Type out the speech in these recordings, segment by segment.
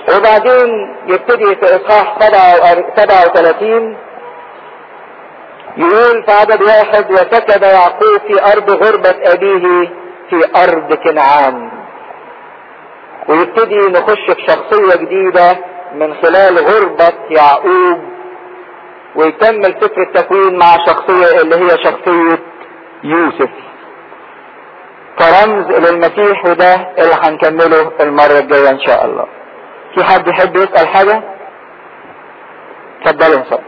وبعدين يبتدي في اصحاح 37 يقول في عدد 1: وسكن يعقوب في ارض غربة ابيه في ارض كنعان. ويبتدي نخش في شخصية جديدة من خلال غربة يعقوب، ويكمل سفر التكوين مع شخصية اللي هي شخصية يوسف كرمز للمسيح، وده اللي هنكمله المرة الجاية ان شاء الله. في حد يحب يسأل حاجة؟ اتفضلوا نصلي.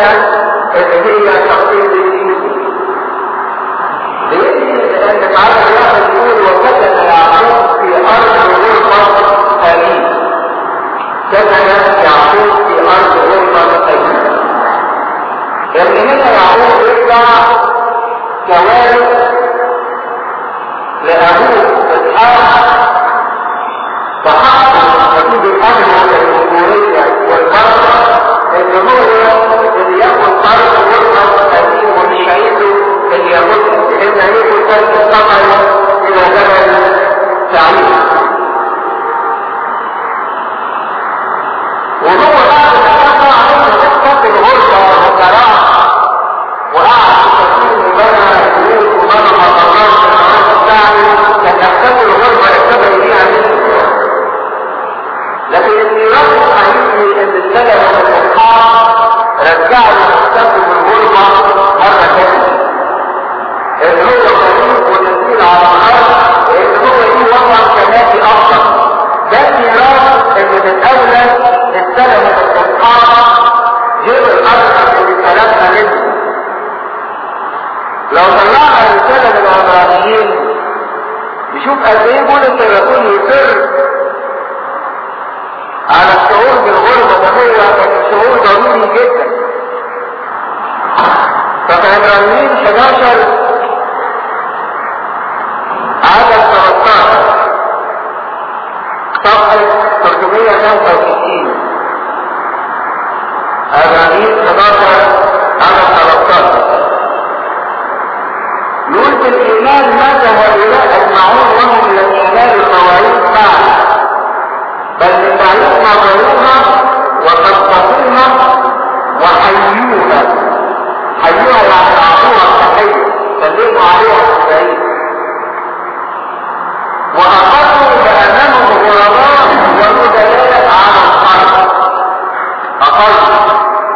الثانية اللي هي شخصية الإنسان. لأن تعالى الله يقول وسكن يعقوب في أرض غربة خليل. سكن يعقوب في أرض غربة خليل. لأن هنا يعقوب يطلع كوارث لأبوه إسحاق تحقق نتيجة الأمر الجمهورية والبركة إن هو اللي ياخد طرف غربة خليل ومش عايزه اللي ياخد إن ياخد طرف السفر إلى جبل سعيد. وهو بعد ما كان عنده قصة الغربة والزراعة وقعد في تسليم وبنى البيوت وبنى مطارات في الأرض بتاعته كان يحتاج الغربة يحتاج إليها منه. لكن الميراث الحقيقي إن السلف والإسحاق رجعوا يحتاجوا بالغربة مرة ثانية. إن هو خليل وتسليم على الأرض وإن هو ليه وضع كمالي أفضل. ده الميراث اللي من أولى السلف والإسحاق جيب الأرض اللي سلفنا منه. لو طلعنا رسالة من العبرانيين نشوف قد ايه بولس الرسول يصر على الشعور بالغربة. ده هو شعور ضروري جدا. ففي عبرانيين 11 عدد 13 صفحة 365. عبرانيين 11 عدد 13 يقول بالإيمان مات هؤلاء أجمعون وهم لم ينالوا المواعيد بعد، بل من بعيد نظروها وقدسوها وحيوها. حيوها يعني أعطوها التحية، سلموا عليها التحية. وأقروا بأنهم غرباء وندلاء على الأرض. أقروا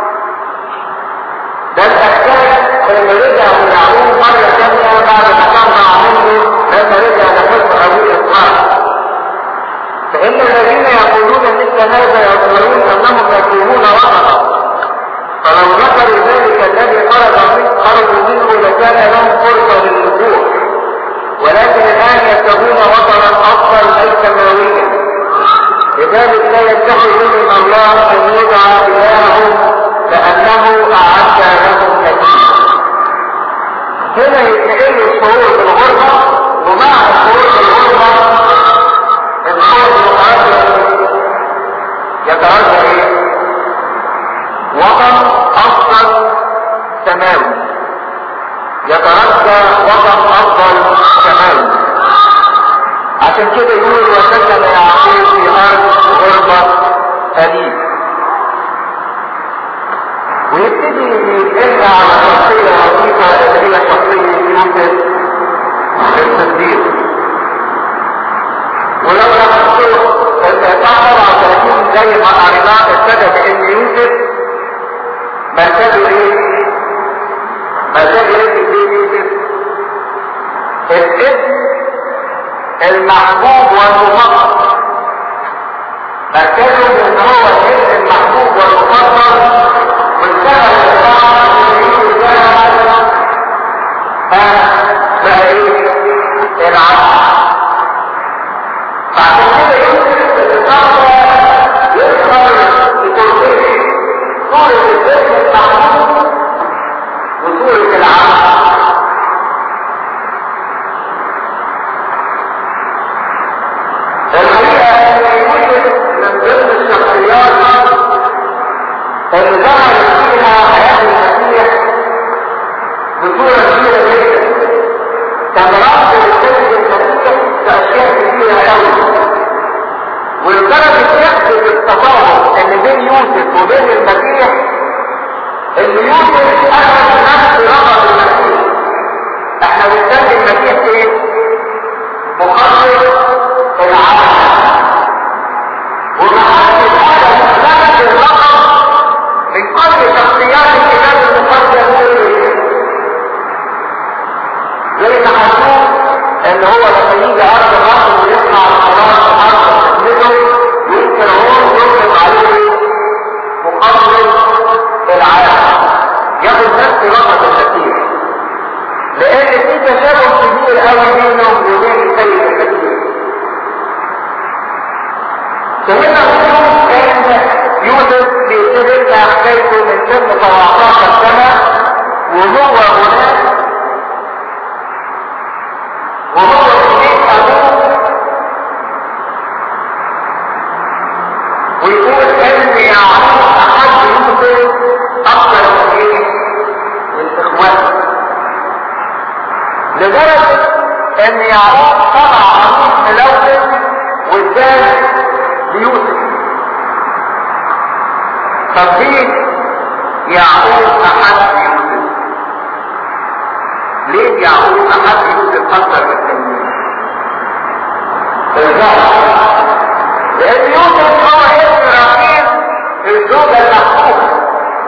ده الأحكام اللي رجع من يعقوب مرة ثانية بعد ما كان منه لما رجع لحب أبوه إسحاق. فإن الذين يقولون مثل هذا يظهرون أنهم يكونون وطنا، فلو ذكروا ذلك الذي خرجوا منه لكان لهم فرصة للنبوة، ولكن الآن يتبعون وطنا أفضل أي سماويا. لذلك لا يتخذ منهم الله أن يدعى إلههم لأنه أعد لهم نتيجة. هنا يتحل الشعور بالغربة، ومع الشعور بالغربة الشعور يترجع ايه؟ وطن أفضل سماوي. يترجع وطن أفضل سماوي. عشان كده يقول وسكن يعقوب في أرض غربة خليل. ويبتدي يتكلم على شخصية لطيفة اللي هي شخصية يوسف الصديق. ولو نفسه الإطاعة 34 زي ما قريناه ابتدى بإن يوسف مركزه ايه؟ مركزه ايه في بيت يوسف؟ الابن المحبوب والمفضل. مركزه ان هو الابن المحبوب والمفضل والسبب بقى ايه؟ العدل. بعد كده يوسف الإصابة يظهر بصورتين، صورة الابن المحبوب وصورة العدل. الحقيقة ان يوسف من ضمن الشخصيات اللي ظهرت فيها حياة المسيح بصورة كبيرة جدا. كان رمز للسيد المسيح في أشياء كثيرة قوي. ولدرجة يحدث التفاوض اللي بين يوسف وبين المسيح ان يوسف أخذ نفس رغب المسيح. احنا بنسمي المسيح ايه؟ مخلص العالم. ومحدث هذا نفس الرقم من كل شخصيات الكتاب المقدس. زي ما هنشوف ان هو لما يجي ارض الرقم ويسمع القرار في ارض خدمته يمكن هو يطلق عليه مقدس العالم. فهنا نشوف ان يوسف بيبتدي لنا حكايته من سن 17 سنة وهو هناك وهو في بيت ابوه، ويقول ان يعقوب احب يوسف اكثر من ايه؟ من اخواته، لدرجة ان يعقوب طلع قميص ملون واداه ليوسف. طب ليه يعقوب احب يوسف؟ ليه يعقوب احب يوسف اكثر من التانيين؟ لان يوسف هو ابن رقيق الزوجة المحبوبة،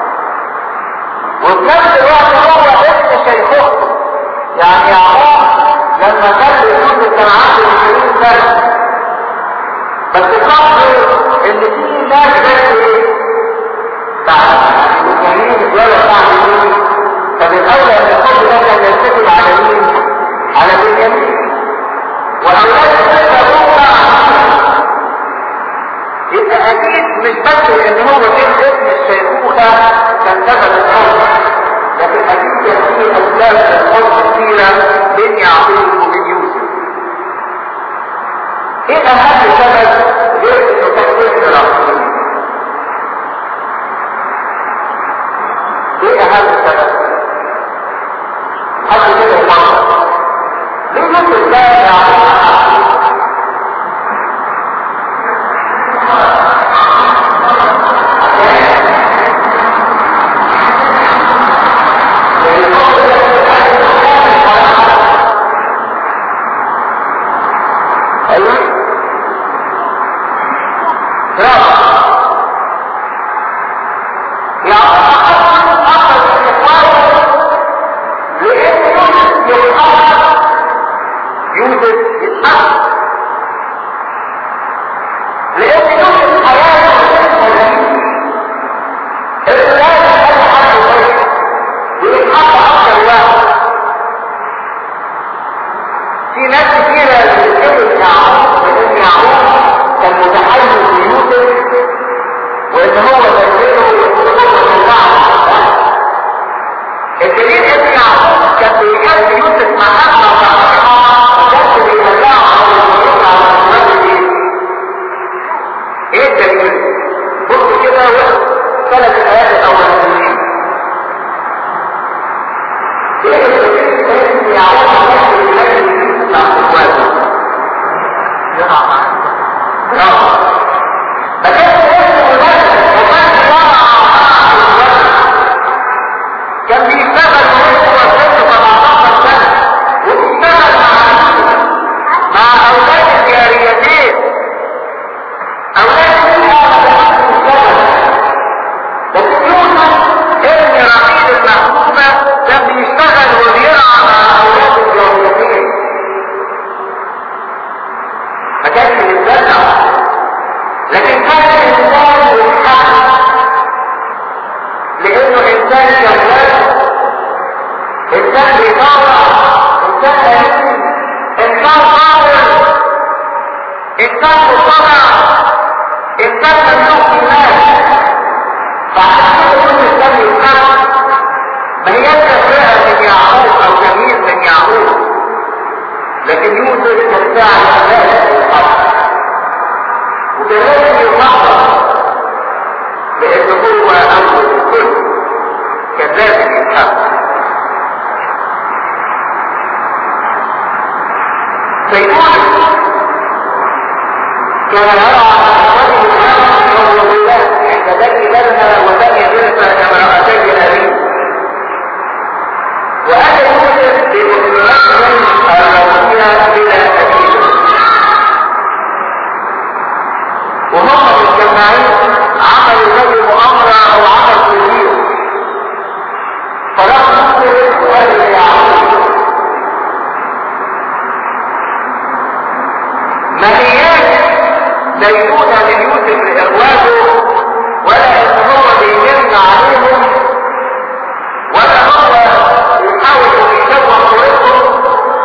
وفي نفس الوقت هو ابن شيخوخته. يعني يعقوب لما كان يوسف كان عنده 20 سنة، بس الفرق ان في ناس بس ايه؟ المسلمين الدولة بتاعت مين؟ فبالأولى ان الحب ده كان يرتكب على مين؟ على بنيامين. واولاد الستة يبقى اكيد مش بس ان هو كان ابن الشيخوخة كان سبب الحب، لكن اكيد كان فيه اسباب الحب كثيرة بين يعقوب وبين يوسف. ايه اهم سبب غير انه كان ابن رقيق؟ ايه اهم سبب؟ حد كده يفكر ليه يوسف ده يعقوب؟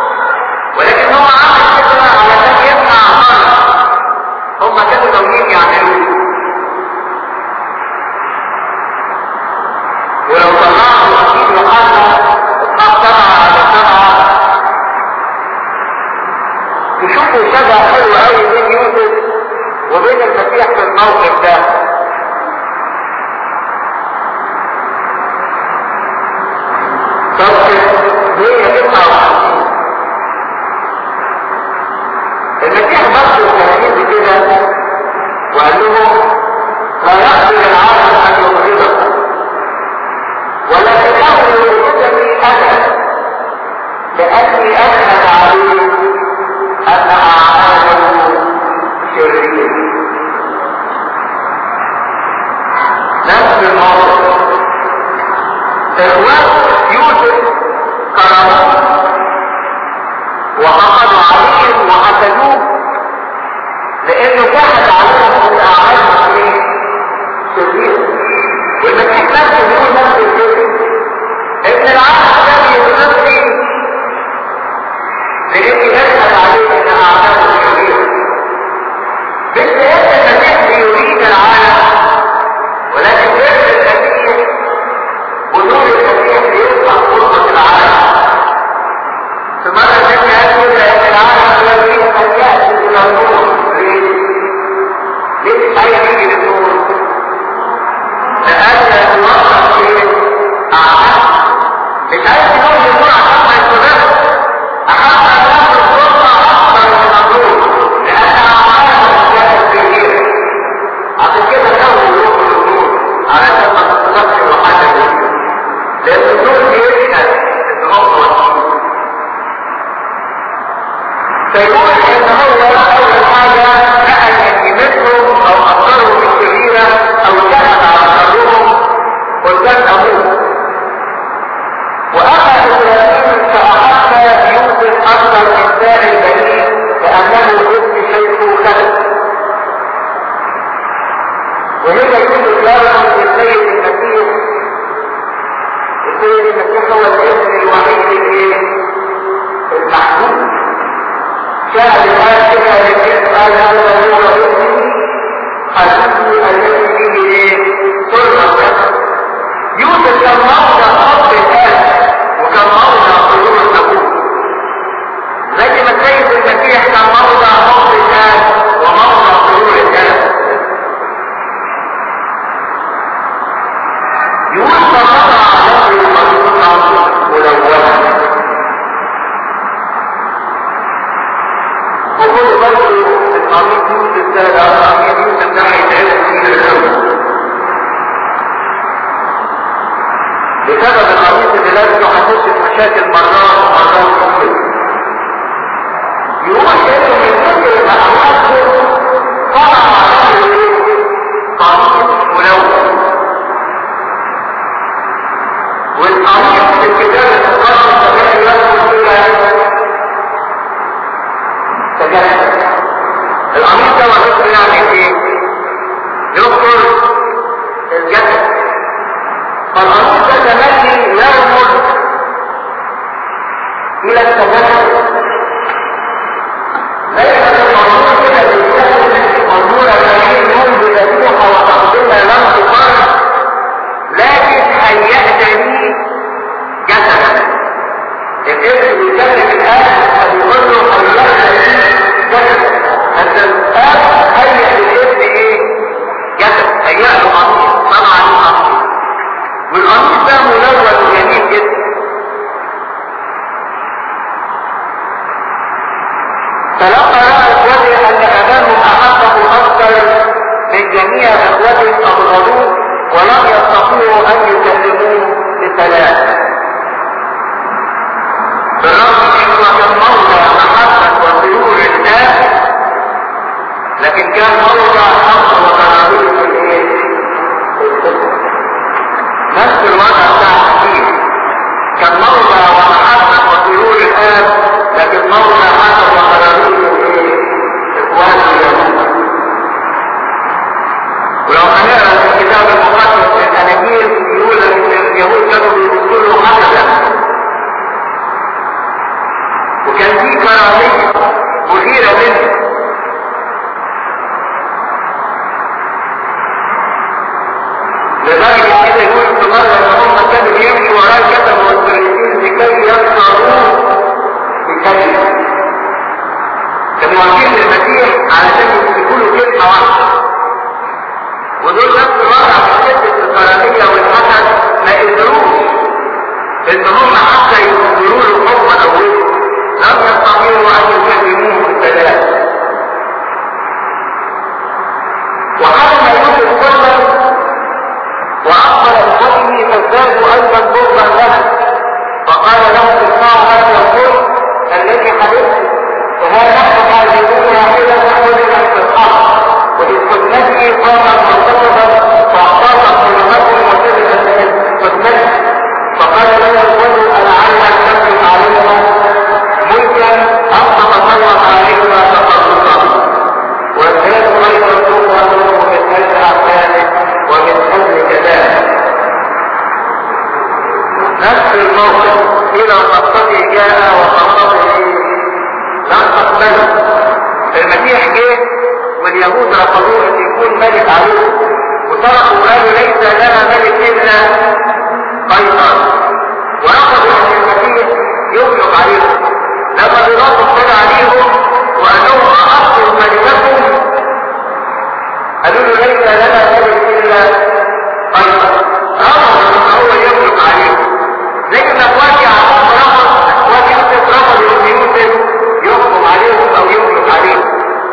هم كانوا ناويين يعني الموقف ده؟ صفحة 159. المسيح بص التلاميذ كده وقال لهم لا يقدر العالم ان يبغضكم ولكنه يبغضني انا لاني اشهد عليه ان اعماله شرير. نفس الموضوع اخوات يوسف كرموه وحقدوا عليه وحسدوه لانه شهد عليهم ان اعمالهم شرير. والمسيح نفسه بيقول نفس الشيء ان العالم ده يبغضني لاني اشهد عليه ان اعماله شرير. مش لان المسيح بيريد العالم ولكن بر المسيح وجود المسيح بيفتح فرصه العالم. في مرة تانية يقول ان العالم لا يريد ان يأتي الى النور. ليه مش عايز يجي للنور؟ لأن الوقت في أعمال مش عايز يقول للنور عشان ما يستمر. أحب أن يأخذ فرصة أكثر من النور لأن أعماله كانت كبيرة. عشان كده كانوا يروحوا للنور علشان ما تستمرش الوحدة دي. لأن النور بيشهد إن هو وحيد. فيقول ان هو اول حاجة نقل يمثلهم او اثرهم بالشريرة او شهد على شرهم قدام ابوه. واخذ ابراهيم فاحب يوسف اكثر من سائر البنين لانه ابن شيخه خلف. وهنا يوسف يرمز للسيد المسيح. السيد المسيح هو الابن الوحيد المحبوب. جاء بالآية كده للجسم قال هذا هو ابني حبيبي الذي فيه سلطة. يوسف كان موضع حب الآن وكان موضع حضور أبوه زي ما السيد المسيح كان موضع حب الآن وموضع حضور الآن. يوسف وضع له خليقة ملونة. وكل برضه القميص يوسف ده القميص يوسف ده هيتعرف فيه الأول بسبب القميص اللي لابسه هتخش في مشاكل مرات كتير. يقول انه من كتر ما أحبه طلع عليه قميص ملون. والقميص في الكتاب المقدس كان يدخل فيها تجسد. القميص ده وظيفته يعمل ايه؟ يذكر الجسد. فالقميص ده تملي يرمز الى التجسد. ليس المنظور كده بيستخدم منظور الكريم يوم بذبيحه وتقدمها لم تقر لكن هيأت لي جسدا. الابن بيكلم الاب فبيقول له هيأت لي جسد. انت الاب هيأ للابن ايه؟ جسد. هيأ له قميص طبعا قميص والقميص ده ملون وجميل جدا. فلما رأى اخوته ان اباهم احبه اكثر من جميع اخوته ابغضوه ولم يستطيعوا ان يكلموه بسلام. بالرغم انه كان موضع محبة وسرور الناس لكن كان موضع حق وتنابيل في الايه؟ نفس الوضع بتاع الحكيم كان موضع ومحبة وسرور الناس لكن موضع حق وتنابيل في الايه؟ اخوان اليهود. ولو هنقرا في الكتاب المقدس من الاناجيل يقول ان اليهود كانوا بيقولوا حسدا وكان في كراهيه مثيره منه. لذلك كده يقول في مره ان هم كانوا يمشوا وراء الكتب والفريسيين لكي يصنعوه بكلمه. كانوا واقفين للمسيح علشان يمسكوا له كلمه واحده ايضا بغضا له، فقال له اسمعوا هذا القول الذي حدث، وها نحن حاجبون واحدا نحن في الارض، وإذ خدمته قامت مرتبطا واعترضت كلمته وكذبت من خدمته، فقال له الرجل لعل ان تملك علينا ملكا ام تتسلط علينا تسلطا، والناس غير السلطه من اجل اعماله ومن اجل كلامه. نفس الموقف الى خطته جاء وخطته لم تقبله. المسيح جه واليهود رفضوه ان يكون ملك عليهم وتركوا قالوا ليس لنا ملك الا قيصر، ورفضوا ان المسيح يملك عليهم. لما بيلاطس طلع عليهم وقال لهم اخذوا ملككم قالوا له ليس لنا ملك الا قيصر، رفض ان هو يملك عليهم. لكن اخوات يعقوب رفض، اخوات يوسف رفضوا ان يوسف يحكم عليهم او يملك عليهم.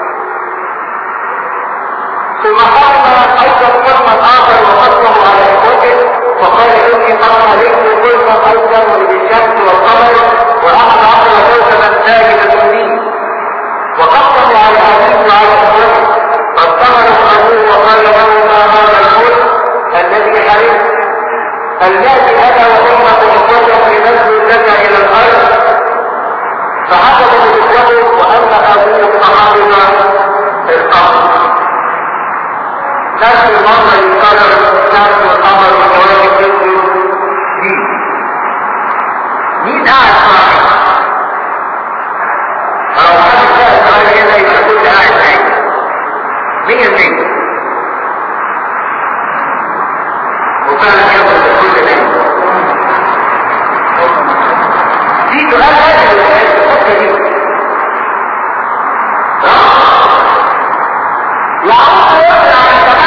ثم قام ايضا قرما اخر وقسمه على اخوته وقال اني قد عليكم قرما ايضا وللشمس والقمر واحد عشر كوكبا ساجدا لي، وقسموا على ابيه وعلى اخوته، فاستغرب ابوه وقال له ما هذا الملك الذي حرمت الذي انا وامك اخوته لنزل لك الى الارض، فحسبوا باخوته وان ابوه صحابنا القمر. نفس المرة يتكرر الشمس والقمر والكواكب ينزل دي. مين قاعد صاحي؟ لو حد سأل سؤال كده يبقى كل قاعد معاك 100%. وفعلا ياخد كل ده. في سؤال هذا الحته دي. يعود يطلع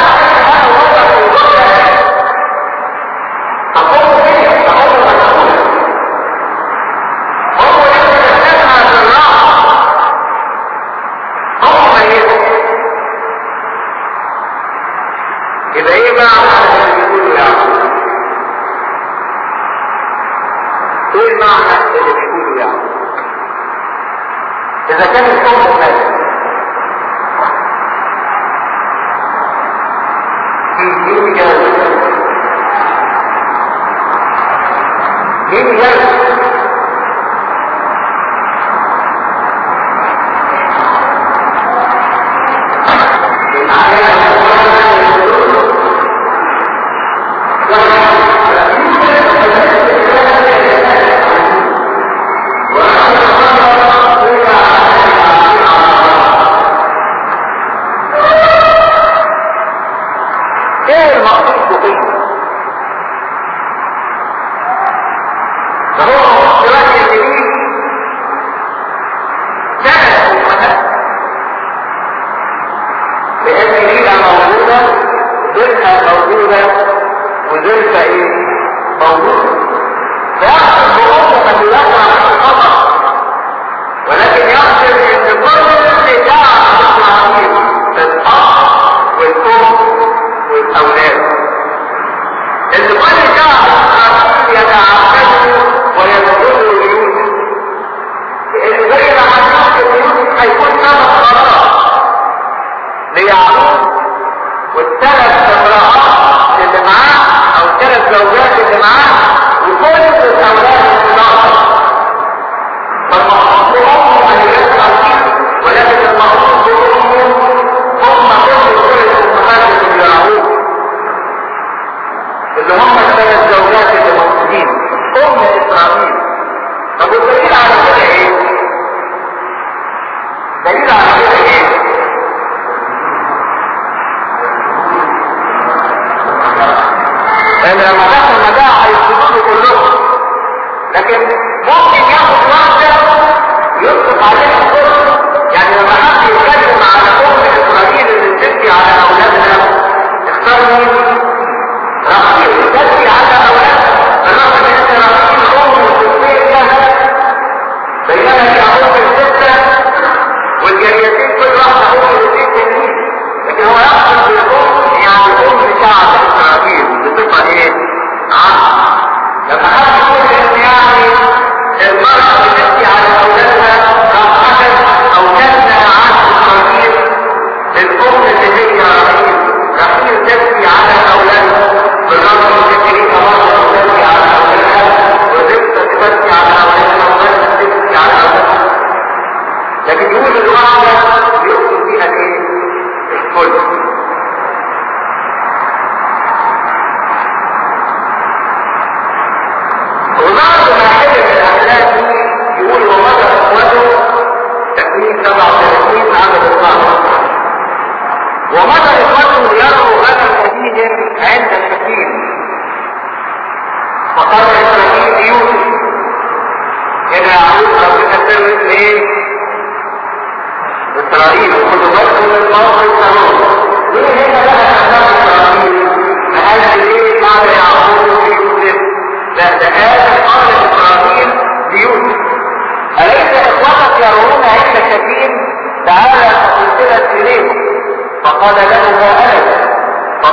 إذا كان الصوم مالك مين جاوز؟ مين جاوز؟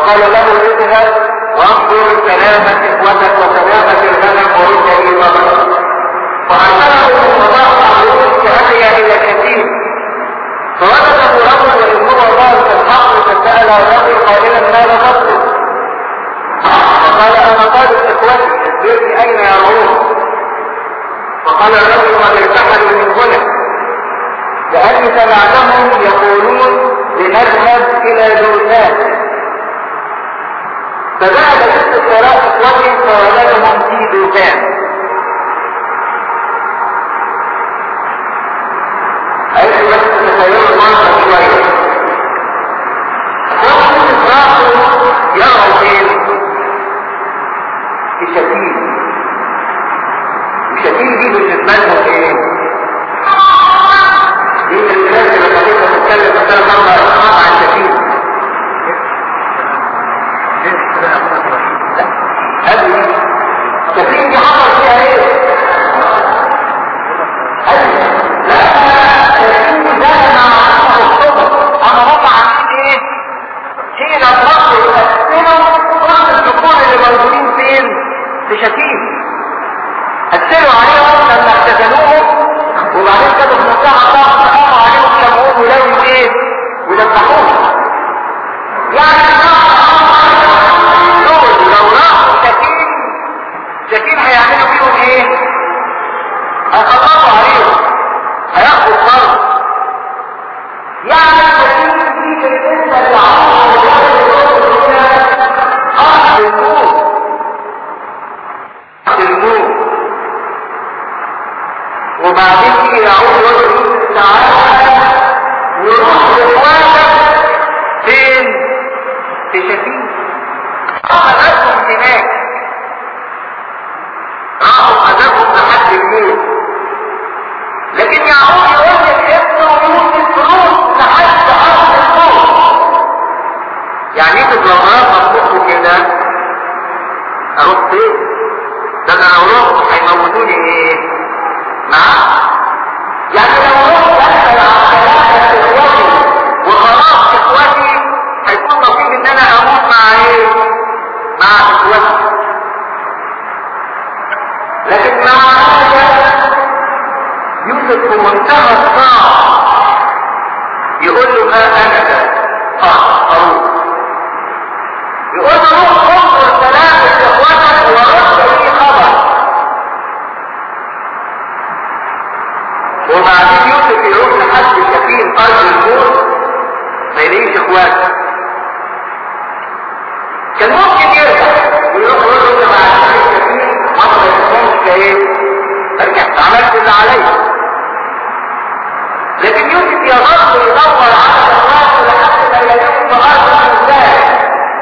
فقال له اذهب وانظر سلامة اخوتك وسلامة الغنم ورد الى مصر. فارسله الصباح عبود فاتي الى كثير فوجده رجل واسمه ظاهر في الحقل فسأل الرجل قائلا ماذا تطلب؟ فقال انا طالب اخوتي اخبرني اين يرعون. فقال الرجل قد ارتحلوا من هنا لاني سمعتهم يقولون لنذهب الى دوثان. فذهب يوسف وراء اخوته فوجدهم في دوثان. عايز بس تتخيلوا المنظر شويه. اخوته راحوا يرعوا فين؟ في شتيل. وشتيل دي بالنسبه لهم ايه؟ دي من الناس اللي خلينا نتكلم مثلا مره عن شتيل. شتيل دي حصل فيها ايه؟ حين الرب يقسموا كل الذكور اللي موجودين فين؟ في شتيل. قسموا عليهم لما اختزلوهم وبعدين كانوا في منتهى الضغط قاموا عليهم شمعوهم ولو ايه؟ وذبحوهم. يعني دول لو راحوا شتيل هيعملوا فيهم ايه؟ هيخلصوا عليهم، هياخدوا الضرب. يعني شتيل دي بالنسبه للعرب وبعدين تيجي يعود وجه تعالى ويروح لاخواتك فين؟ في شتيل. اخذتهم هناك راحوا اخذتهم لحد الموت. لكن يعود يقول لك ابنه يوسف فلوس لحد ارض الموت. يعني يوسف لو راح مطلوب كده اروح فين؟ ده انا لو رحت هيموتوني ايه؟ يعني لو رحت اسال عن ثلاثه اخواتي وخلاص اخواتي هيكون نصيب ان انا اموت مع ايه؟ مع اخواتي. لكن مع هذا يوسف في منتهى الصعب يقول له ها انا ده اروح. يقول له روح انظر ثلاثه اخواتك ورد لي خبر. وبعدين يوسف يروح لحد كثير ارض الموت ما يلاقيش اخواته. كان ممكن يرجع ويروح يقول له مع كثير ما يفهمش ايه؟ رجعت عملت اللي عليا. لكن يوسف يظل يدور على اخواته لحد ما يلاقيهم في ارض الانسان.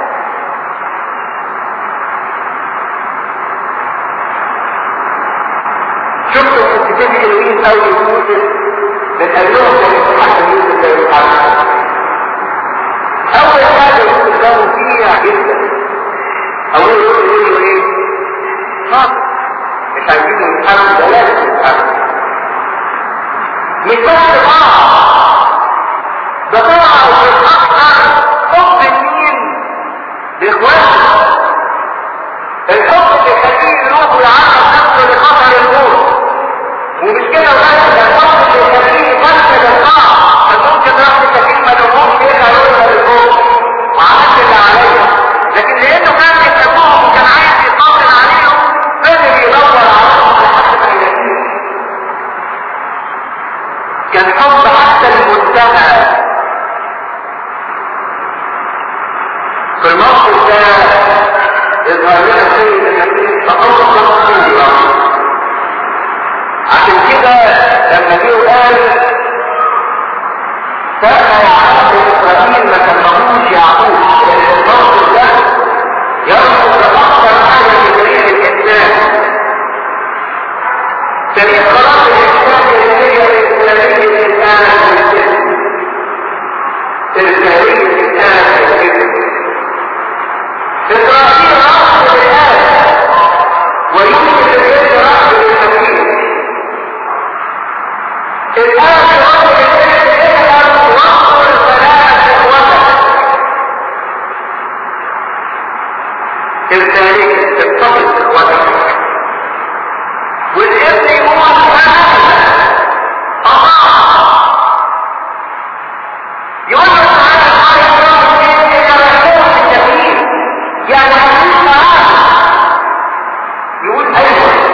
شفتوا الكتاب الحلوين قوي يوسف بنقال لهم كانت حتى يوسف لا يفعل. اول حاجه يوسف كانوا فيها جدا. اول يقول له ايه؟ صح مش عايزين نتحمل ده لازم نتحمل. مش بس ده طلعوا في اكثر حب مين؟ لاخواته. الحب اللي يخليه يروح ويعرض نفسه لخطر الموت. ومش كده وبس، ده الحب اللي يخليه يفسد القاع. كان ممكن راح لكثير ما لهمش يقدر يوصل للموت وعملت اللي عليا. لكن لانه كان بيحبهم وكان عايز يطمن عليهم فضل يدور عليهم لحد ما يلاقيهم. كان حب حتى المنتهى. في الموقف ده يظهر لنا سيد النبي تقوى صورة. عشان كده لما جه قال سأل يعقوب إسرائيل ما كلمهوش يعقوب، لأن الموقف ده يرفض أكثر حاجة في تاريخ الإنسان. تاريخ خلاص الإنسان الإنسانية الإسلامية الإنسان الإنسان الإسلامية الإنسان الإنسان إسرائيل رفض الآن ويوسف الجد رفض للمسيح. الآن يقول الجد اذهب واخبر ثلاثة اخوتك الثاني تتصل اخواتك والابن يقول يقول له تعالى يعني هتعيش معاه يقول ايوه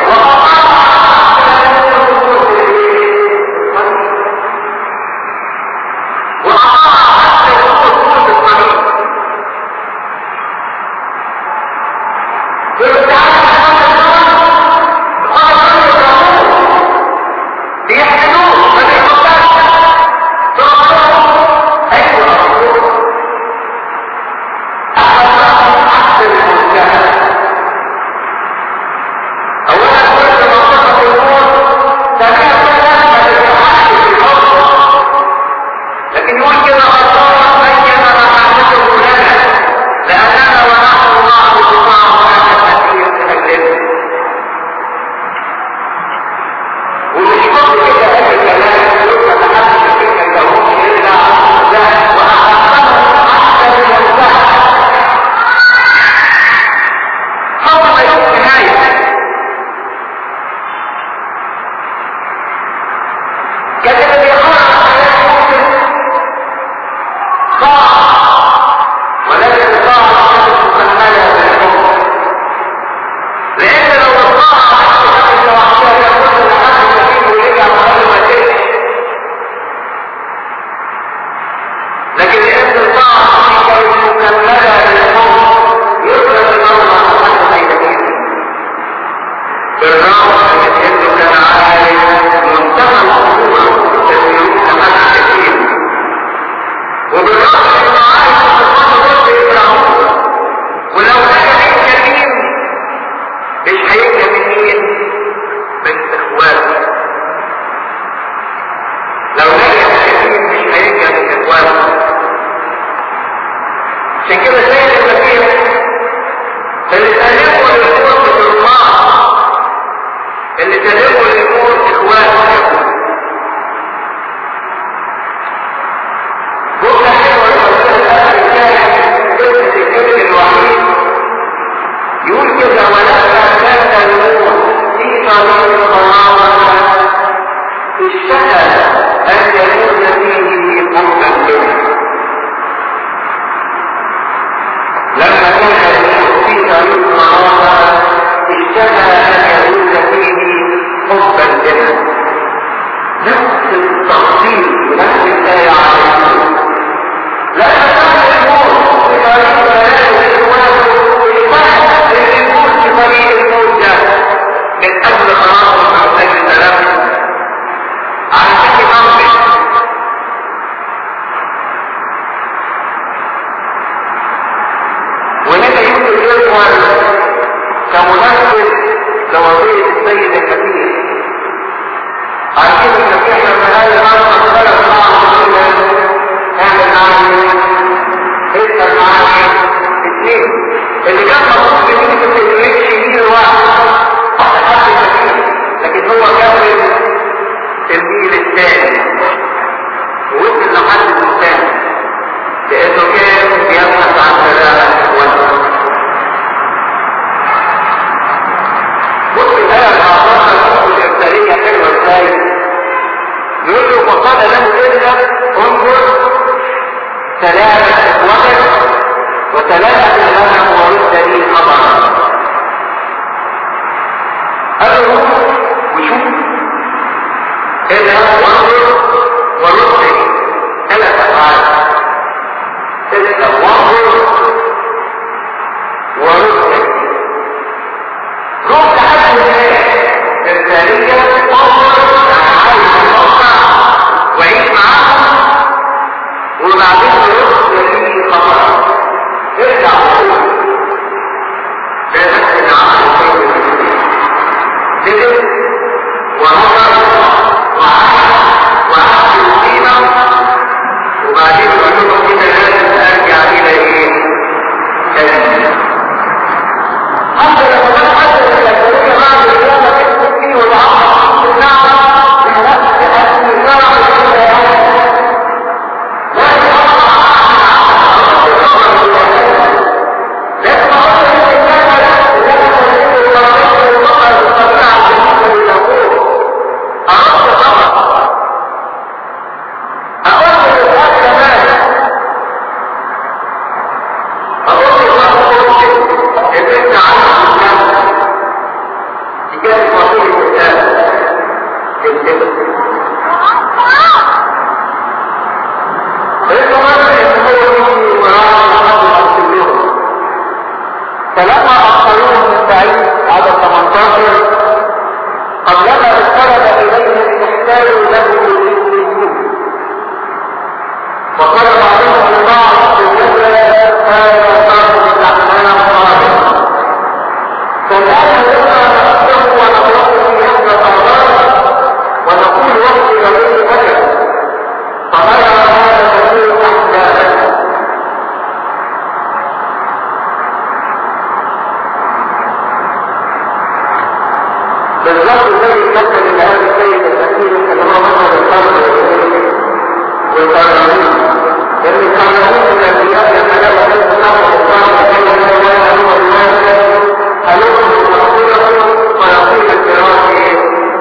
فلما أبصروه من بعيد على 18 قبلما اقترب إليه احتالوا له بالإذن وقال بعضهم لبعض بالنسبة هذا صاحب الأحلام صالح فالآن لما نحكم ونقول في أحد الأمراض ونقول وقت غير وجه فنرى هذا كثير أحلاما بالضبط زي المثل اللي هذا السيد الأخير اللي هو مثل الصبر والقانون لأن القانون من الأنبياء لما لما كان الصبر والصبر كان لا هو الناس ألوكم المغفرة ويقول الكرام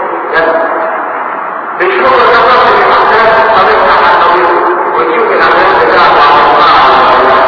بنشوف الرقم اللي محتاج طريقة حقوية ونشوف الأعمال بتاعته على الله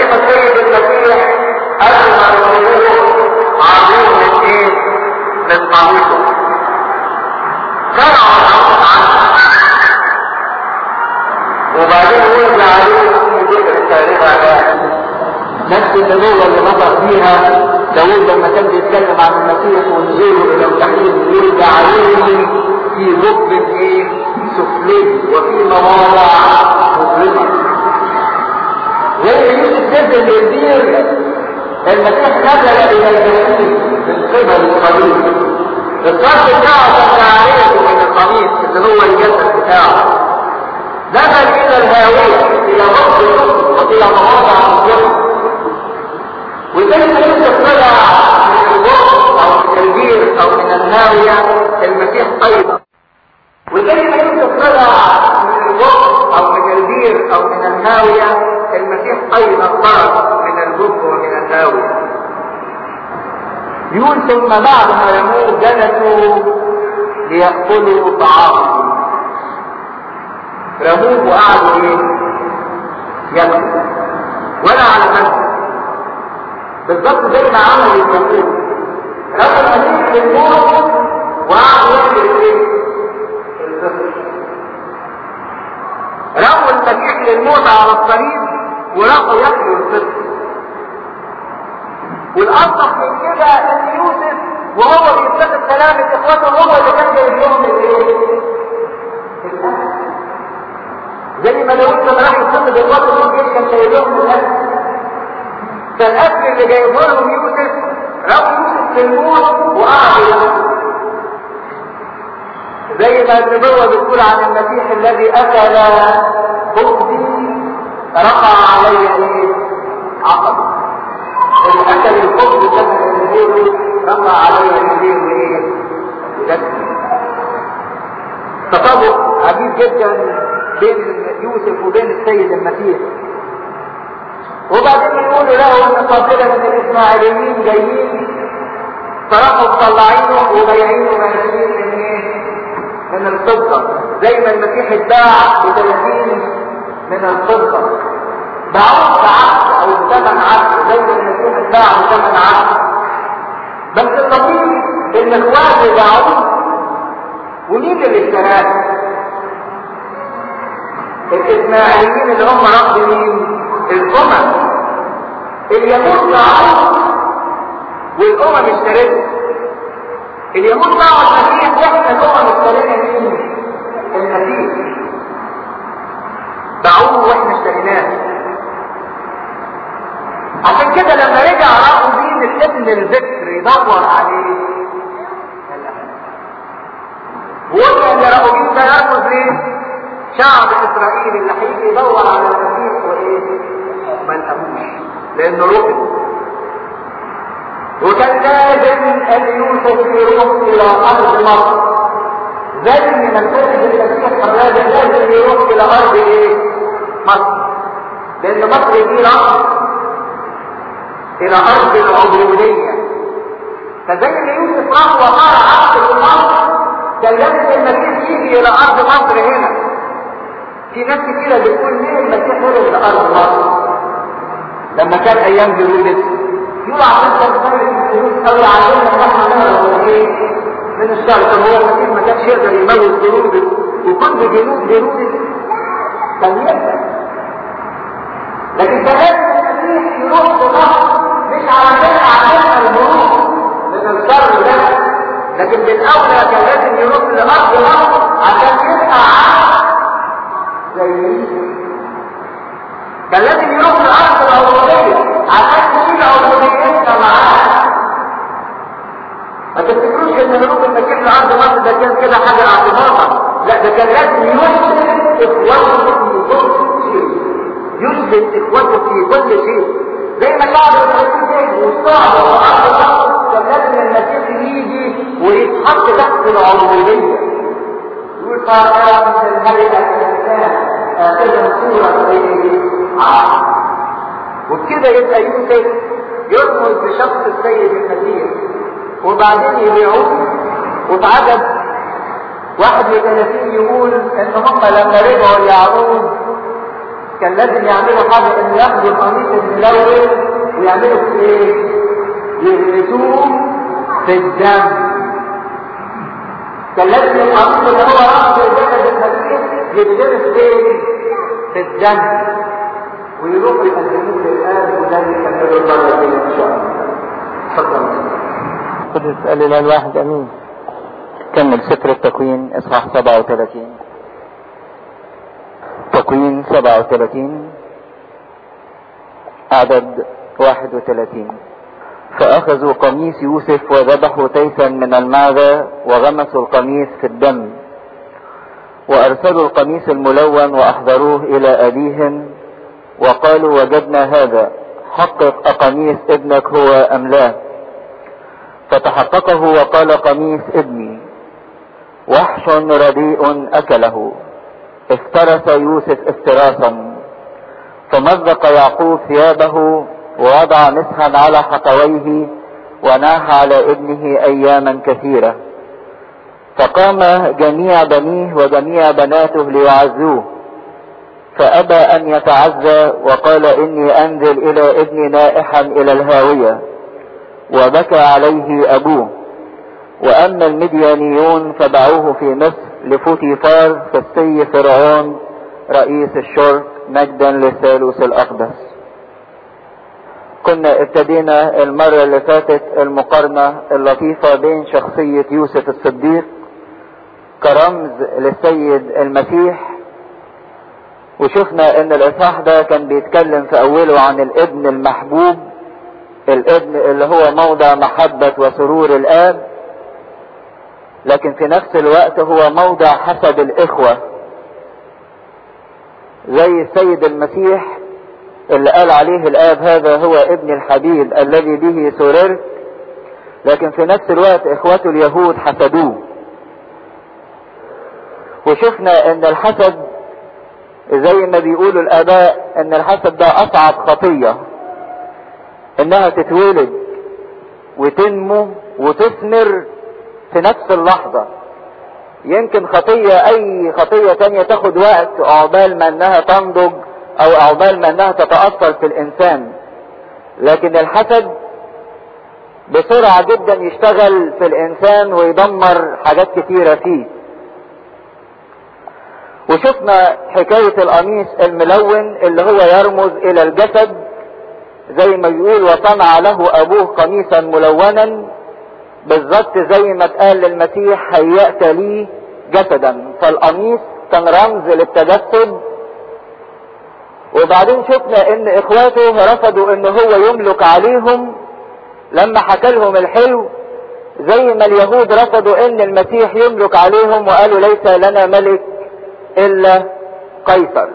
مسيح السيد المسيح قبل ما يقولوه عظيم من ايه؟ من طريقه. شرعوا العمود عنه وبعدين يرجع عليه في ذكر التاريخ نفس النبوة اللي نظر فيها داود لما كان بيتكلم عن المسيح ونزوله الى الجحيم يرجع عليه في ذكر ايه؟ سفلي وفي مواضع مظلمة. زي يوسف جد الإنذير المسيح نزل الى الجحيم من قبل القليل. الضرب بتاعه كان عليه من القميص اللي هو الجسد بتاعه. نزل الى الهاوية الى مصر والى مواضع مظلمة. وزي ما يوسف طلع من الوقت او من البير او من الهاوية المسيح ايضا. وزي ما يوسف طلع من الوقت او من البير او من الهاوية المسيح ايضا طلع من الجب ومن الهاوية. يقول ثم بعد ما يموت جلسوا ليأكلوا طعامهم. رموه وقعدوا ايه؟ يأكلوا ولا على مسجد. بالضبط زي ما عمل اليهود. رموا المسيح للموت وقعدوا يأكلوا ايه؟ الفطر. رموا المسيح للموت على الصليب وراحوا يأكلوا الفطر. والأصح من كده ان يوسف وهو بيفتقد سلامة اخواته هو اللي كان جايب لهم الايه؟ زي ما داود لما راح يفتقد اخواته في الجيش كان جايب لهم الاكل. فالاكل اللي جايبه لهم يوسف راح يوسف في الموت وقعدوا ياكلوا. زي ما النبوة بتقول عن المسيح الذي اكل خبزي رفع علي ايه؟ عقبه. الاكل الخبز كان يقول رفع علي يديه وايه؟ جسمي. تطابق عجيب جدا بين يوسف وبين السيد المسيح. وبعدين يقولوا له ان قافله من الاسماعيليين جايين فراحوا مطلعينه وبايعينه ماشيين من ايه؟ من الفضه. زي ما المسيح اتباع ب30 من الفضه باعوه بعقد او بثمن عقد زي ما المسيح اتباع بثمن عقد. بس اللطيف ان اخواته باعوه ومين اللي اشتراه؟ الاسماعيليين اللي هم رب مين؟ الامم. اليهود باعوه والامم اشترته. اليهود باعوا المسيح واحنا الامم اشترينا مين؟ المسيح. باعوه واحنا اشتريناه. عشان كده لما رجع راحوا مين الابن البكر يدور عليه. وقلنا ان راؤوبين ده يرمز ليه؟ شعب اسرائيل اللي هيجي يدور على المسيح وايه؟ ما لقاهوش لانه رفض. وكان لازم ان يوسف يروح الى ارض مصر زي ما السيد المسيح قبل لازم يروح الى ارض ايه؟ مصر. لان مصر دي رمز الى ارض العبوديه. فزي ما يوسف راح وصار عبد في مصر كان لازم المسيح يجي الى ارض مصر هنا. في ناس كتيرة بتقول ليه المسيح هرب الى ارض مصر لما كان ايام هيرودس؟ يقول عشان تنتهي الهيرودس قوي علينا ان احنا نهرب ايه؟ من الشر. طب هو المسيح ما كانش يقدر يموت هيرودس وكل جنود هيرودس كان يقدر. لكن كان المسيح يروح لمصر مش علشان عشان الهروب من الشر ده، لكن بالاولى كان لازم يروح لارض مصر عشان يسعى زي كان لازم يروح لأرض العبودية عشان تشيل عبوديتنا معاه. ما تفتكروش ان هروب المسيح لأرض مصر ده كان كده حاجة اعتبارها. لا، ده كان لازم يسلم اخواته في كل شيء. يسلم اخواته في كل شيء زي ما شعب الاسرائيلي والصعب وارض مصر كان لازم المسيح يجي ويتحط تحت العبودية. يقول فارغ مثل الملكة الانسان هكذا صورة وبكده يبقى يوسف يرمز بشخص السيد المسيح. وبعدين يبيعوه. واتعجب واحد من التلاميذ يقول ان هم لما رجعوا ليعقوب كان لازم يعملوا حاجة ان ياخدوا القميص الملون ويعملوا في ايه؟ يغرسوه في الدم. كان لازم القميص اللي هو رمز الجسد المسيح يتغرس فين؟ في الدم، ويروحوا يقدموه للآب وده يكملوا المرة دي ان شاء الله. تفضل. خد اسأل الى الواحد امين. كمل سفر التكوين اصحاح 37. تكوين 37 عدد 31. فأخذوا قميص يوسف وذبحوا تيسا من المعدة وغمسوا القميص في الدم وأرسلوا القميص الملون وأحضروه إلى أبيهم وقالوا وجدنا هذا، حقق أقميص ابنك هو أم لا؟ فتحققه وقال قميص ابني. وحش رديء أكله. افترس يوسف افتراسا، فمزق يعقوب ثيابه ووضع مسحا على حقويه وناح على ابنه اياما كثيرة. فقام جميع بنيه وجميع بناته ليعزوه، فابى ان يتعزى وقال اني انزل الى ابني نائحا الى الهاوية، وبكى عليه ابوه. واما المديانيون فباعوه في مصر لفوتيفار فالسي فرعون رئيس الشرط، مجدا للثالوث الاقدس. كنا ابتدينا المرة اللي فاتت المقارنة اللطيفة بين شخصية يوسف الصديق كرمز للسيد المسيح، وشفنا ان الاصحاح ده كان بيتكلم في اوله عن الابن المحبوب، الابن اللي هو موضع محبة وسرور الاب، لكن في نفس الوقت هو موضع حسد الاخوة، زي السيد المسيح اللي قال عليه الاب هذا هو ابن الحبيب الذي به سررت، لكن في نفس الوقت اخوته اليهود حسدوه. وشفنا ان الحسد زي ما بيقولوا الاباء ان الحسد ده اصعب خطية، انها تتولد وتنمو وتثمر في نفس اللحظة. يمكن اي خطية تانية تاخد وقت عقبال ما انها تنضج او عقبال ما انها تتأثر في الانسان، لكن الحسد بسرعة جدا يشتغل في الانسان ويدمر حاجات كتيرة فيه. وشفنا حكاية القميص الملون اللي هو يرمز الى الجسد، زي ما بيقول وصنع له ابوه قميصا ملونا، بالظبط زي ما اتقال للمسيح هيأت لي جسدا، فالقميص كان رمز للتجسد. وبعدين شفنا ان اخواته رفضوا ان هو يملك عليهم لما حكى لهم الحلو، زي ما اليهود رفضوا ان المسيح يملك عليهم وقالوا ليس لنا ملك الا قيصر.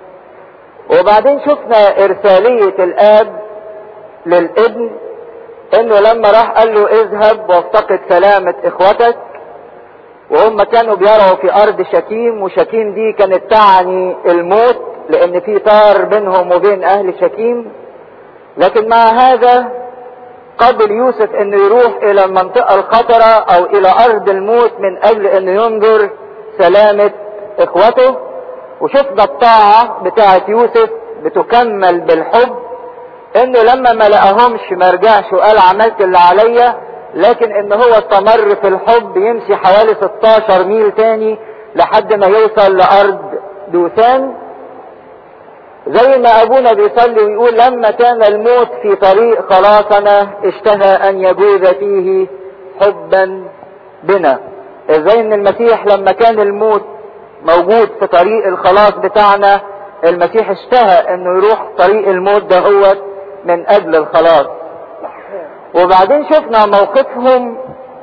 وبعدين شفنا ارسالية الاب للابن، انه لما راح قال له اذهب وافتقد سلامة اخوتك، وهم كانوا بيرعوا في ارض شكيم، وشكيم دي كانت تعني الموت لان في طار بينهم وبين اهل شكيم. لكن مع هذا قبل يوسف انه يروح الى المنطقة الخطرة او الى ارض الموت من اجل انه ينظر سلامة اخوته. وشفنا الطاعة بتاعة يوسف بتكمل بالحب، انه لما ما لقاهمش ما رجعش وقال عملت اللي عليا، لكن ان هو استمر في الحب يمشي حوالي 16 ميل تاني لحد ما يوصل لارض دوثان. زي ما ابونا بيصلي ويقول لما كان الموت في طريق خلاصنا اشتهى ان يجوز فيه حبا بنا. ازاي ان المسيح لما كان الموت موجود في طريق الخلاص بتاعنا، المسيح اشتهى انه يروح طريق الموت ده هو من اجل الخلاص. وبعدين شفنا موقفهم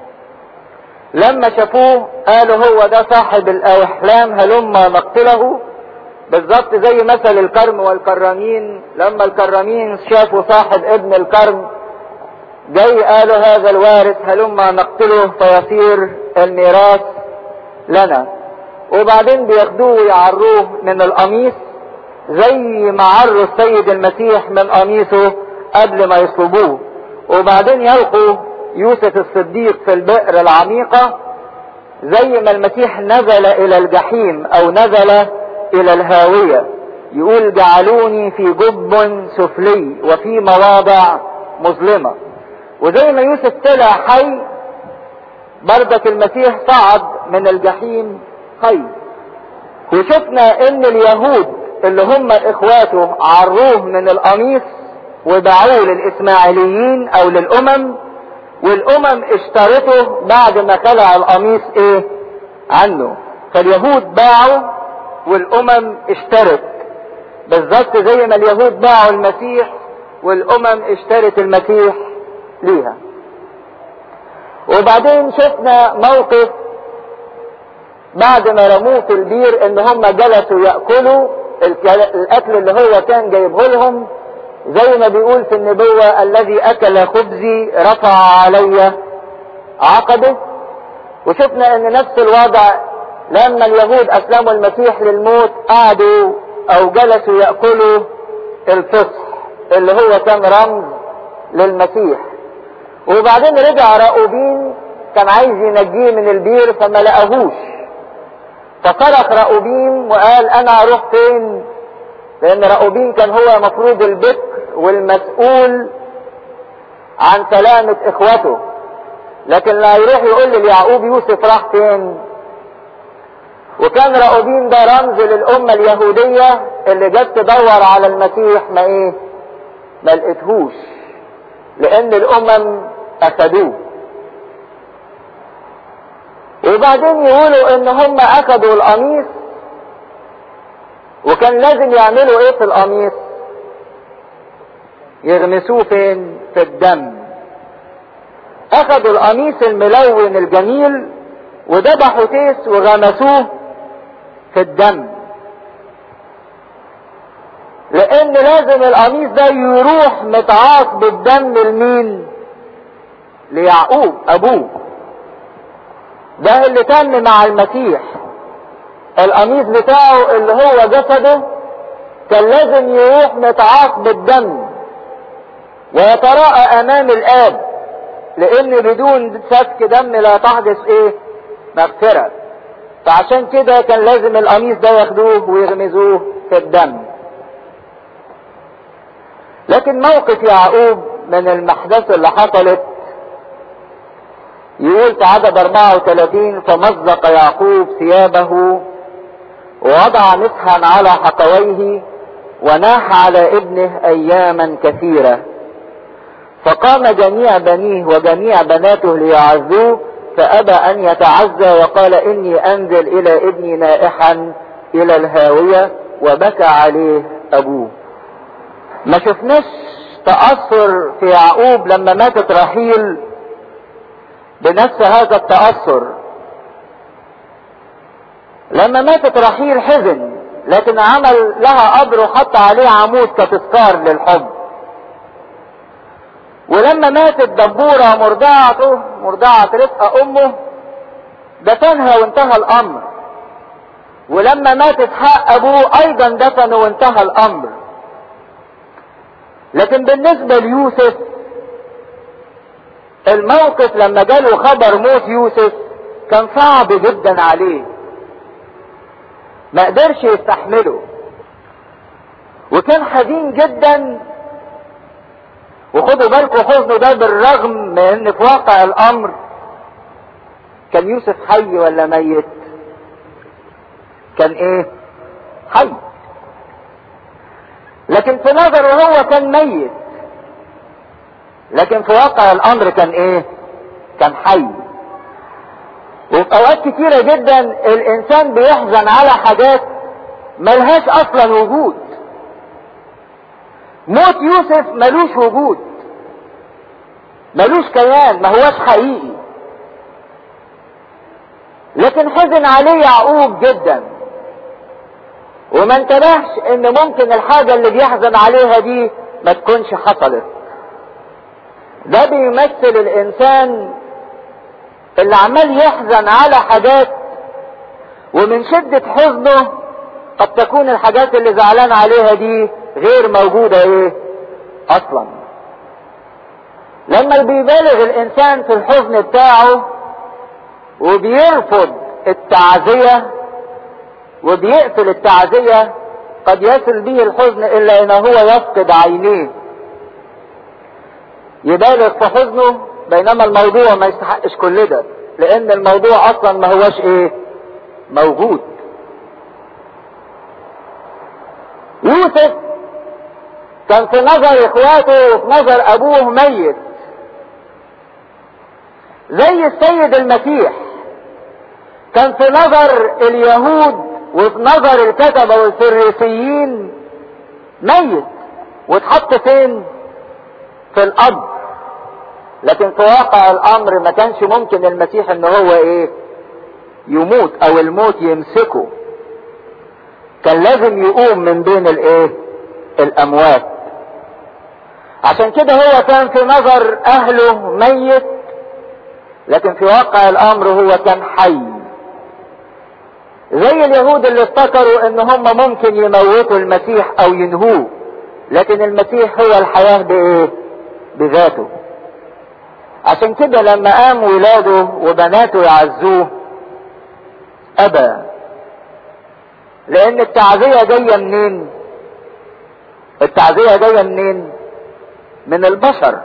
لما شافوه قالوا هو ده صاحب الاحلام هلما نقتله، بالظبط زي مثل الكرم والكرامين. لما الكرامين شافوا صاحب ابن الكرم جاي قالوا هذا الوارث هلما نقتله فيصير الميراث لنا. وبعدين بياخدوه ويعروه من القميص زي ما عروا السيد المسيح من قميصه قبل ما يصلبوه. وبعدين يلقوا يوسف الصديق في البئر العميقة زي ما المسيح نزل الى الجحيم او نزل الى الهاوية. يقول جعلوني في جب سفلي وفي مواضع مظلمة. وزي ما يوسف طلع حي، بردك المسيح صعد من الجحيم حي. وشفنا ان اليهود اللي هم اخواته عروه من القميص وباعوه للاسماعيليين او للامم، والامم اشترته بعد ما خلع القميص عنه. فاليهود باعوا والامم اشترت، بالظبط زي ما اليهود باعوا المسيح والامم اشترت المسيح ليها. وبعدين شفنا موقف بعد ما رموه في البير ان هم جلسوا يأكلوا الاكل اللي هو كان جايبه لهم، زي ما بيقول في النبوة الذي اكل خبزي رفع علي عقبه. وشفنا ان نفس الوضع لما اليهود اسلموا المسيح للموت قعدوا او جلسوا يأكلوا الفصح اللي هو كان رمز للمسيح. وبعدين رجع راؤوبين كان عايز ينجيه من البير فما لقاهوش، فصرخ راؤوبين وقال انا اروح فين؟ لان راؤوبين كان هو مفروض البكر والمسؤول عن سلامة اخوته، لكن لا يروح يقول ليعقوب يوسف راح فين. وكان راؤوبين ده رمز للامة اليهودية اللي جت تدور على المسيح ما لقيتهوش، لان الامم اخدوه. وبعدين يقولوا ان هم اخدوا القميص، وكان لازم يعملوا في القميص؟ يغمسوه فين؟ في الدم. اخدوا القميص الملون الجميل وذبحوا تيس وغمسوه في الدم، لان لازم القميص ده يروح متعاص بالدم لمين؟ ليعقوب ابوه. ده اللي تم مع المسيح. القميص بتاعه اللي هو جسده كان لازم يروح متعاص بالدم ويتراءى امام الاب، لان بدون سفك دم لا تحدث مغفرة. فعشان كده كان لازم القميص ده ياخدوه ويغمزوه في الدم. لكن موقف يعقوب من المحدث اللي حصلت يقول في عدد 34 فمزق يعقوب ثيابه ووضع مسحا على حقويه وناح على ابنه اياما كثيرة، فقام جميع بنيه وجميع بناته ليعزوه فابى ان يتعزى وقال اني انزل الى ابني نائحا الى الهاوية، وبكى عليه ابوه. ما شفناش تأثر في يعقوب لما ماتت راحيل بنفس هذا التأثر. لما ماتت راحيل حزن، لكن عمل لها قبر وحط عليه عمود كتذكار للحب. ولما ماتت دبورة مرضعة رفقة امه دفنها وانتهى الامر. ولما ماتت حق ابوه ايضا دفنه وانتهى الامر. لكن بالنسبة ليوسف الموقف لما جاله خبر موت يوسف كان صعب جدا عليه، ما قدرش يستحمله وكان حزين جدا. وخدوا بالكم حزنه ده بالرغم من ان في واقع الامر كان يوسف حي ولا ميت؟ كان حي. لكن في نظره هو كان ميت، لكن في واقع الامر كان حي. وفي اوقات كتيرة جدا الانسان بيحزن على حاجات ملهاش اصلا وجود. موت يوسف ملوش وجود، ملوش كيان، ما هوش حقيقي. لكن حزن عليه يعقوب جدا وما انتبهش ان ممكن الحاجة اللي بيحزن عليها دي ما تكونش حصلت. ده بيمثل الانسان اللي عمال يحزن على حاجات ومن شدة حزنه قد تكون الحاجات اللي زعلان عليها دي غير موجودة اصلا. لما بيبالغ الانسان في الحزن بتاعه وبيرفض التعزية وبيقفل التعزية قد يصل به الحزن الا ان هو يفقد عينيه، يبالغ في حزنه، بينما الموضوع ما يستحقش كل ده، لان الموضوع اصلا ما هوش ايه موجود. يوسف كان في نظر اخواته وفي نظر ابوه ميت، زي السيد المسيح كان في نظر اليهود وفي نظر الكتبة والفريسيين ميت، واتحط فين؟ في القبر. لكن في واقع الامر ما كانش ممكن المسيح ان هو ايه يموت او الموت يمسكه، كان لازم يقوم من بين الايه الاموات. عشان كده هو كان في نظر اهله ميت، لكن في واقع الامر هو كان حي. زي اليهود اللي افتكروا ان هم ممكن يموتوا المسيح او ينهوه، لكن المسيح هو الحياة بايه بذاته. عشان كده لما قام ولاده وبناته يعزوه ابى، لان التعزية جاية منين؟ التعزية جاية منين؟ من البشر،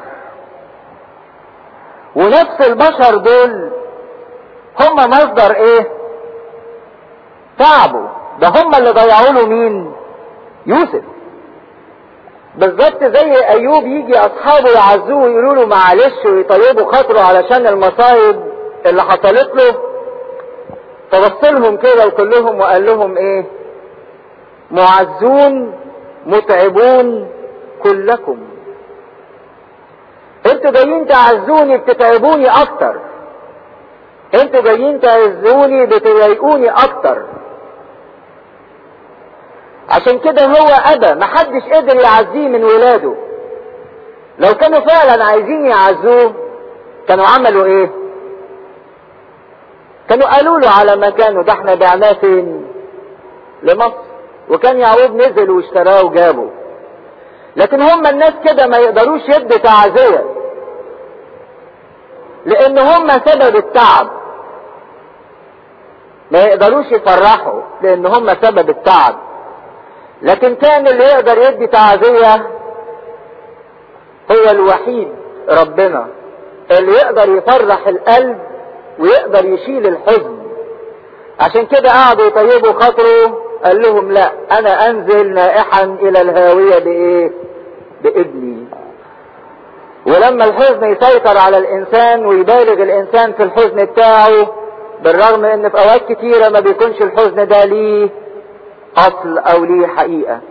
ونفس البشر دول هم مصدر ايه تعبه. ده هم اللي ضيعوا له مين؟ يوسف. بالظبط زي ايوب يجي اصحابه يعزوه ويقولوا له معلش ويطيبوا خاطره علشان المصايب اللي حصلت له، فبص لهم كده وكلهم وقال لهم ايه؟ معزون متعبون كلكم. انتوا جايين تعزوني بتتعبوني اكتر، انتوا جايين تعزوني بتضايقوني اكتر. عشان كده هو ابى، محدش قدر يعزيه من ولاده. لو كانوا فعلا عايزين يعزوه كانوا عملوا ايه؟ كانوا قالوا له على مكانه، ده احنا بعناه فين؟ لمصر، وكان يعقوب نزل واشتراه وجابه. لكن هم الناس كده ما يقدروش يدوا تعزية، لان هم سبب التعب. ما يقدروش يفرحوا لان هم سبب التعب. لكن كان اللي يقدر يدي تعزية هو الوحيد ربنا، اللي يقدر يفرح القلب ويقدر يشيل الحزن. عشان كده قعدوا يطيبوا خاطره، قال لهم لا، انا انزل نائحا الى الهاوية بايه؟ بابني. ولما الحزن يسيطر على الانسان ويبالغ الانسان في الحزن بتاعه، بالرغم ان في اوقات كتيرة ما بيكونش الحزن ده ليه اصل او ليه حقيقة،